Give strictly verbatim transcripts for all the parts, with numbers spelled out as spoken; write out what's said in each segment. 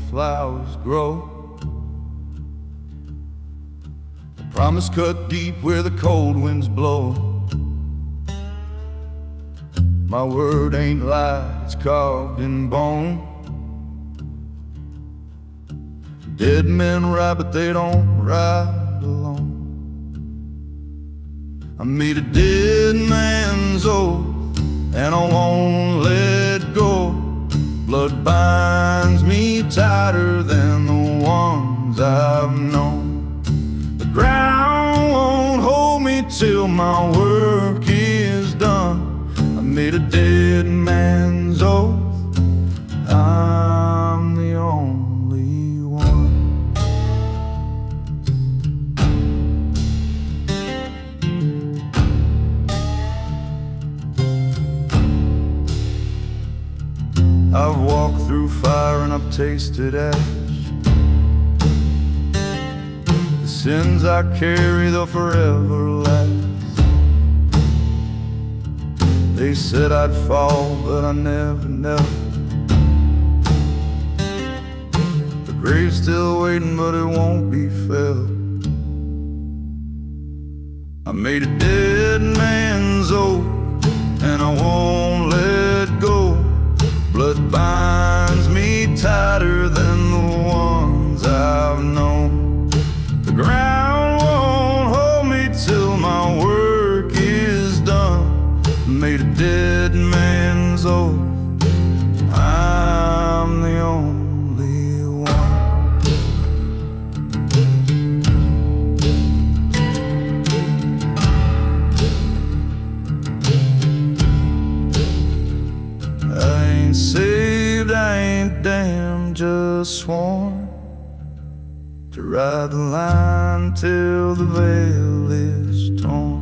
flowers grow. A promise cut deep where the cold winds blow. My word ain't lied, it's carved in bone. Dead men ride, but they don't ride alone. I made a dead man's oath, and I won't let go. Blood binds me tighter than the ones I've known. The ground won't hold me till my work is done. I made a dead man's oath, I'm the only one. I've walked through fire and I've tasted ash. The sins I carry, they'll forever last. They said I'd fall, but I never knelt. The grave's still waiting, but it won't be felt. I made a dead man's oath, and I won't let go. Blood binds me tighter than the ones I've known. The ground won't hold me till my work is done. Made a dead man's oath, I'm the only one. I ain't saved, I ain't damned, just sworn to ride the line till the veil is torn.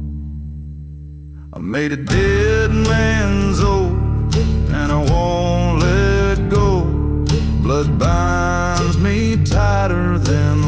I made a dead man's oath, and I won't let go. Blood binds me tighter than